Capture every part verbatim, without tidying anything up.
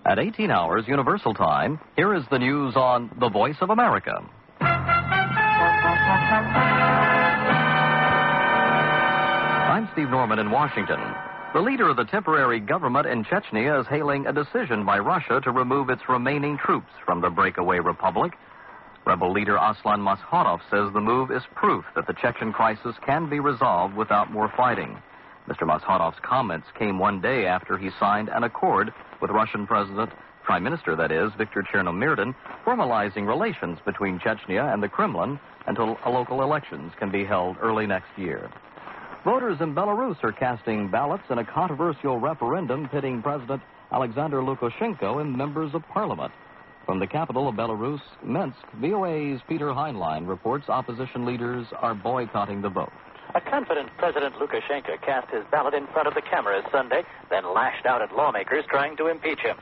At eighteen hours Universal Time, here is the news on The Voice of America. I'm Steve Norman in Washington. The leader of the temporary government in Chechnya is hailing a decision by Russia to remove its remaining troops from the breakaway republic. Rebel leader Aslan Maskhadov says the move is proof that the Chechen crisis can be resolved without more fighting. Mister Maskhadov's comments came one day after he signed an accord with Russian President, Prime Minister, that is, Viktor Chernomyrdin, formalizing relations between Chechnya and the Kremlin until local elections can be held early next year. Voters in Belarus are casting ballots in a controversial referendum pitting President Alexander Lukashenko and members of parliament. From the capital of Belarus, Minsk, V O A's Peter Heinlein reports opposition leaders are boycotting the vote. A confident President Lukashenko cast his ballot in front of the cameras Sunday, then lashed out at lawmakers trying to impeach him.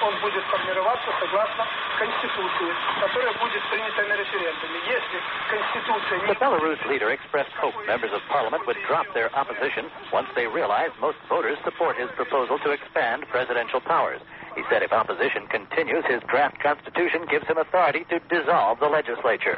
The Belarus leader expressed hope members of parliament would drop their opposition once they realized most voters support his proposal to expand presidential powers. He said if opposition continues, his draft constitution gives him authority to dissolve the legislature.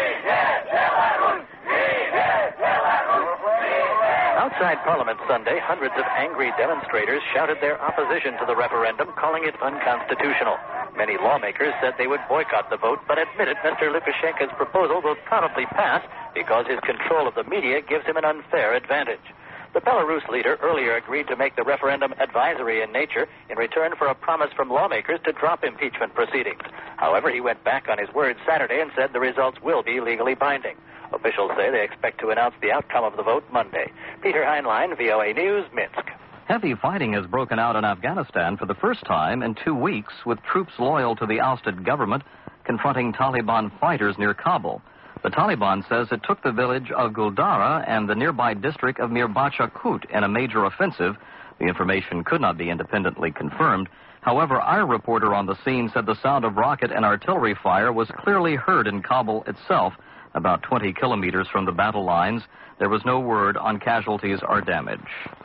Outside Parliament Sunday, hundreds of angry demonstrators shouted their opposition to the referendum, calling it unconstitutional. Many lawmakers said they would boycott the vote, but admitted Mister Lukashenko's proposal will probably pass because his control of the media gives him an unfair advantage. The Belarus leader earlier agreed to make the referendum advisory in nature in return for a promise from lawmakers to drop impeachment proceedings. However, he went back on his word Saturday and said the results will be legally binding. Officials say they expect to announce the outcome of the vote Monday. Peter Heinlein, V O A News, Minsk. Heavy fighting has broken out in Afghanistan for the first time in two weeks, with troops loyal to the ousted government confronting Taliban fighters near Kabul. The Taliban says it took the village of Guldara and the nearby district of Mirbacha Kut in a major offensive. The information could not be independently confirmed. However, our reporter on the scene said the sound of rocket and artillery fire was clearly heard in Kabul itself, about twenty kilometers from the battle lines. There was no word on casualties or damage.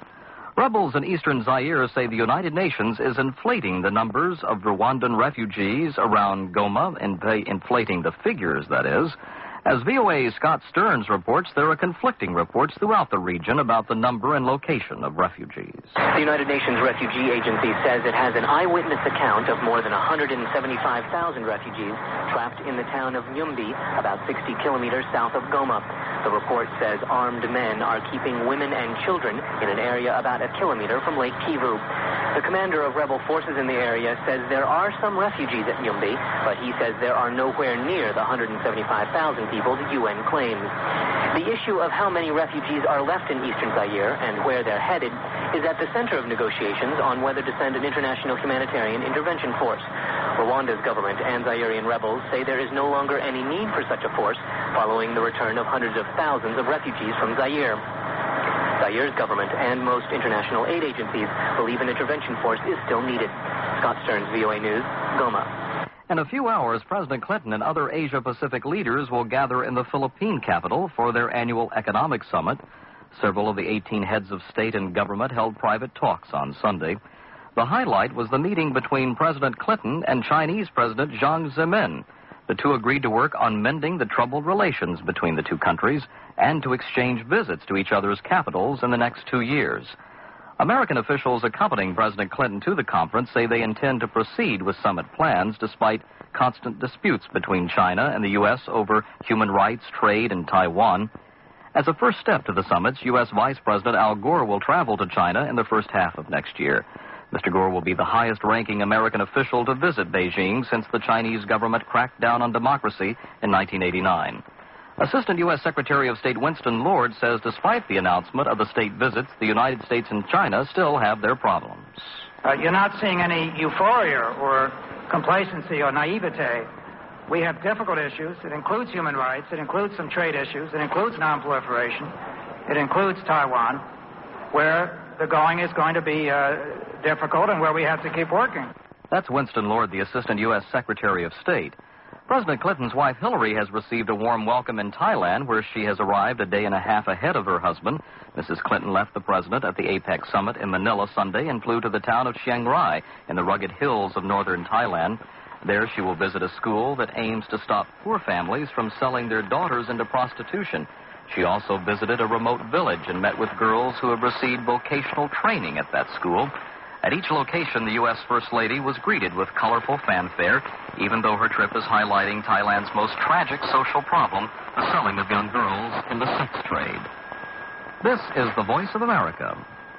Rebels in eastern Zaire say the United Nations is inflating the numbers of Rwandan refugees around Goma, inflating the figures, that is. As V O A's Scott Stearns reports, there are conflicting reports throughout the region about the number and location of refugees. The United Nations Refugee Agency says it has an eyewitness account of more than one hundred seventy-five thousand refugees trapped in the town of Nyumbi, about sixty kilometers south of Goma. The report says armed men are keeping women and children in an area about a kilometer from Lake Kivu. The commander of rebel forces in the area says there are some refugees at Nyumbi, but he says there are nowhere near the one hundred seventy-five thousand people the U N claims. The issue of how many refugees are left in eastern Zaire and where they're headed is at the center of negotiations on whether to send an international humanitarian intervention force. Rwanda's government and Zairean rebels say there is no longer any need for such a force following the return of hundreds of thousands of refugees from Zaire. Zaire's government and most international aid agencies believe an intervention force is still needed. Scott Stearns, V O A News, Goma. In a few hours, President Clinton and other Asia-Pacific leaders will gather in the Philippine capital for their annual economic summit. Several of the eighteen heads of state and government held private talks on Sunday. The highlight was the meeting between President Clinton and Chinese President Jiang Zemin. The two agreed to work on mending the troubled relations between the two countries and to exchange visits to each other's capitals in the next two years. American officials accompanying President Clinton to the conference say they intend to proceed with summit plans despite constant disputes between China and the U S over human rights, trade, and Taiwan. As a first step to the summits, U S Vice President Al Gore will travel to China in the first half of next year. Mister Gore will be the highest-ranking American official to visit Beijing since the Chinese government cracked down on democracy in nineteen eighty-nine. Assistant U S Secretary of State Winston Lord says despite the announcement of the state visits, the United States and China still have their problems. Uh, you're not seeing any euphoria or complacency or naivete. We have difficult issues. It includes human rights. It includes some trade issues. It includes nonproliferation. It includes Taiwan, where the going is going to be uh, difficult and where we have to keep working. That's Winston Lord, the Assistant U S Secretary of State. President Clinton's wife, Hillary, has received a warm welcome in Thailand, where she has arrived a day and a half ahead of her husband. Missus Clinton left the president at the APEC summit in Manila Sunday and flew to the town of Chiang Rai in the rugged hills of northern Thailand. There she will visit a school that aims to stop poor families from selling their daughters into prostitution. She also visited a remote village and met with girls who have received vocational training at that school. At each location, the U S First Lady was greeted with colorful fanfare, even though her trip is highlighting Thailand's most tragic social problem, the selling of young girls in the sex trade. This is the Voice of America.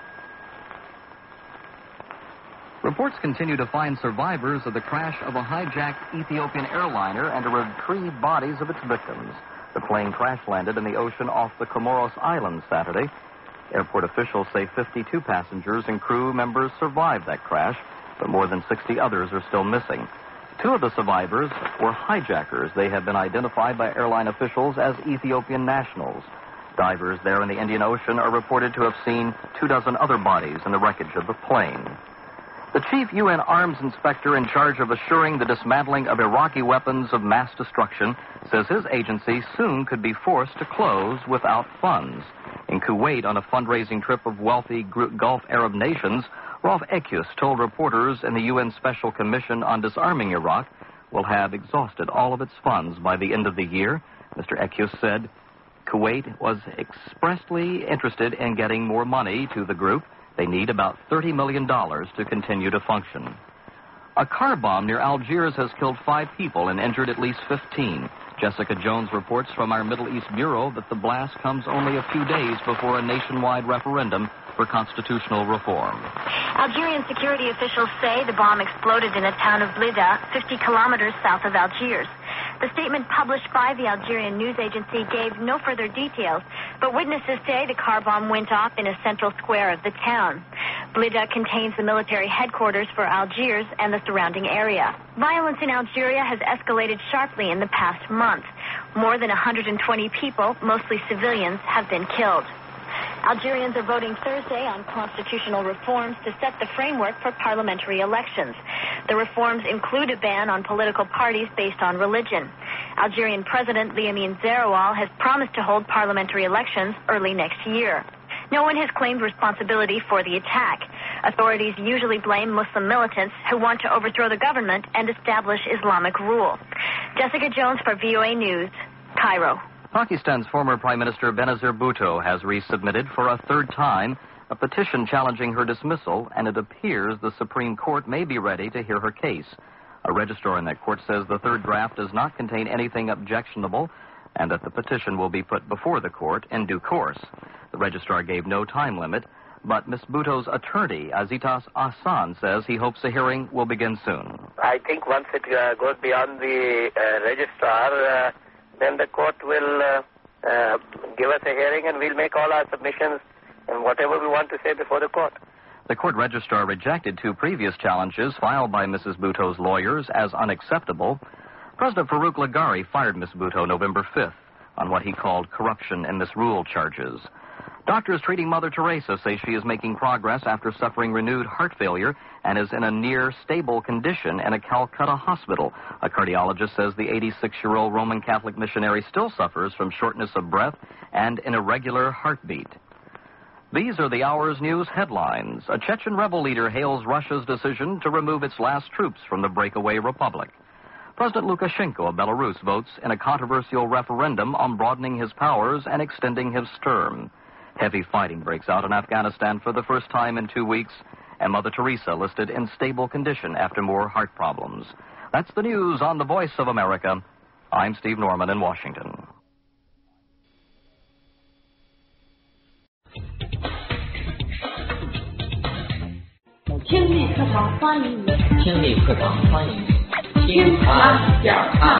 Reports continue to find survivors of the crash of a hijacked Ethiopian airliner and to retrieve bodies of its victims. The plane crash-landed in the ocean off the Comoros Islands Saturday. Airport officials say fifty-two passengers and crew members survived that crash, but more than sixty others are still missing. Two of the survivors were hijackers. They have been identified by airline officials as Ethiopian nationals. Divers there in the Indian Ocean are reported to have seen two dozen other bodies in the wreckage of the plane. The chief U N arms inspector in charge of assuring the dismantling of Iraqi weapons of mass destruction says his agency soon could be forced to close without funds. In Kuwait, on a fundraising trip of wealthy Gulf Arab nations, Rolf Ekius told reporters in the U N Special Commission on Disarming Iraq will have exhausted all of its funds by the end of the year. Mister Ekius said Kuwait was expressly interested in getting more money to the group. They need about thirty million dollars to continue to function. A car bomb near Algiers has killed five people and injured at least fifteen. Jessica Jones reports from our Middle East Bureau that the blast comes only a few days before a nationwide referendum for constitutional reform. Algerian security officials say the bomb exploded in the town of Blida, fifty kilometers south of Algiers. The statement published by the Algerian news agency gave no further details, but witnesses say the car bomb went off in a central square of the town. Blida contains the military headquarters for Algiers and the surrounding area. Violence in Algeria has escalated sharply in the past month. More than one hundred twenty people, mostly civilians, have been killed. Algerians are voting Thursday on constitutional reforms to set the framework for parliamentary elections. The reforms include a ban on political parties based on religion. Algerian President Lamine Zeroual has promised to hold parliamentary elections early next year. No one has claimed responsibility for the attack. Authorities usually blame Muslim militants who want to overthrow the government and establish Islamic rule. Jessica Jones for V O A News, Cairo. Pakistan's former Prime Minister Benazir Bhutto has resubmitted for a third time a petition challenging her dismissal, and it appears the Supreme Court may be ready to hear her case. A registrar in that court says the third draft does not contain anything objectionable and that the petition will be put before the court in due course. The registrar gave no time limit, but Miz Bhutto's attorney, Azitas Ahsan, says he hopes a hearing will begin soon. I think once it uh, goes beyond the uh, registrar, uh, then the court will uh, uh, give us a hearing and we'll make all our submissions and whatever we want to say before the court. The court registrar rejected two previous challenges filed by Missus Bhutto's lawyers as unacceptable. President Farouk Laghari fired Miz Bhutto November fifth on what he called corruption and misrule charges. Doctors treating Mother Teresa say she is making progress after suffering renewed heart failure and is in a near-stable condition in a Calcutta hospital. A cardiologist says the eighty-six-year-old Roman Catholic missionary still suffers from shortness of breath and an irregular heartbeat. These are the hour's news headlines. A Chechen rebel leader hails Russia's decision to remove its last troops from the breakaway republic. President Lukashenko of Belarus votes in a controversial referendum on broadening his powers and extending his term. Heavy fighting breaks out in Afghanistan for the first time in two weeks, and Mother Teresa listed in stable condition after more heart problems. That's the news on the Voice of America. I'm Steve Norman in Washington. 听力课堂欢迎你，听力课堂欢迎你，听他讲他。